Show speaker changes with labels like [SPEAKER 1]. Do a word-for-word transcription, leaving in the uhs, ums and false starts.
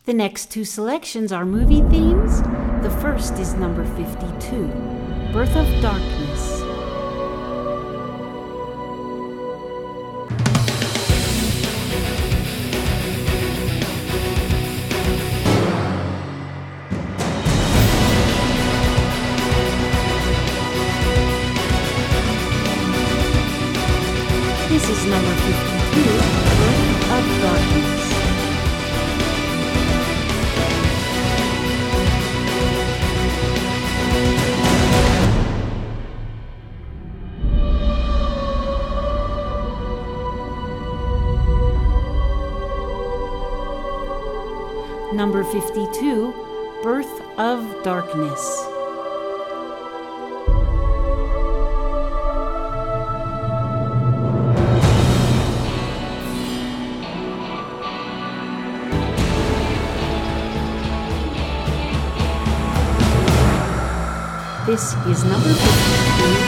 [SPEAKER 1] The next two selections are movie themes. The first is number fifty-two, Birth of Darkness. This is number fifty-two, Birth of Darkness. Number fifty-two, Birth of Darkness. This is number fifty-two,